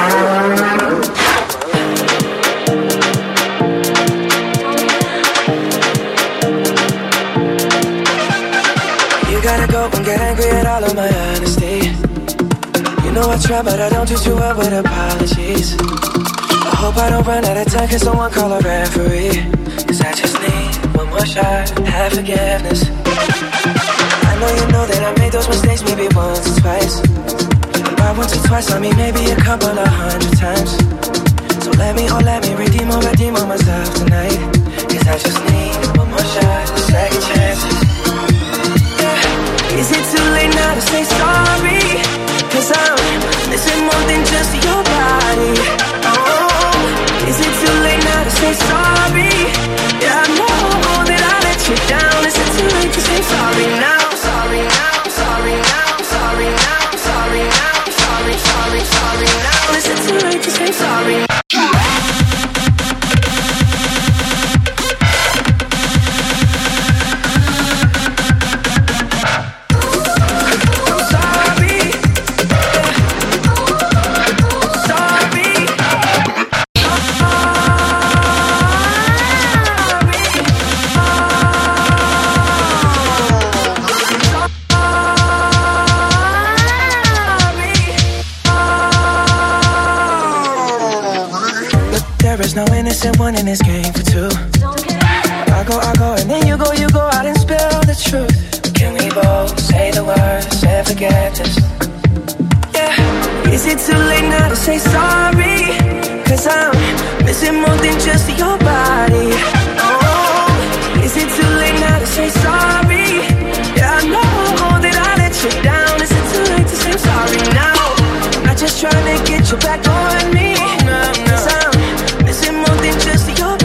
Gotta go and get angry at all of my honesty. You know I try, but I don't do too well with apologies. I hope I don't run out of time, can someone call a referee? Cause I just need one more shot, have forgiveness. I know that I made those mistakes maybe once or twice. By once or twice, I mean maybe a couple of 100 times. So let me redeem on myself tonight. Cause I just need one more shot, second chances. Is it too late now to say sorry? Cause I'm missing more than just your body. Oh, is it too late now to say sorry? Yeah, I know that I let you down. Is it too late to say sorry now? Sorry now, sorry now, sorry now, sorry now, sorry now. Is it too late to say sorry now? There's no innocent one in this game for two. I go, and then you go out and spill the truth. Can we both say the words and forget this? Yeah. Is it too late now to say sorry? Cause I'm missing more than just your body. Oh, is it too late now to say sorry? Yeah, I know that I let you down. Is it too late to say sorry now? I'm just trying to get you back on me. Cause I'm missing more than just your